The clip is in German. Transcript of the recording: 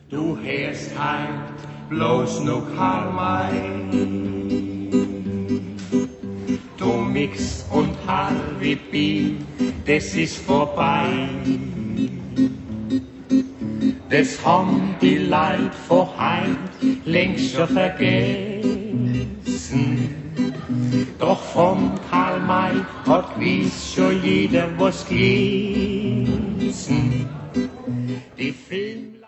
Du hörst halt bloß nur Karl May. Mix und Harvey Biel, das ist vorbei. Das haben die Leute vor heim längst schon vergessen. Doch vom Karl May hat gewiss schon jeder was gelesen. Die Film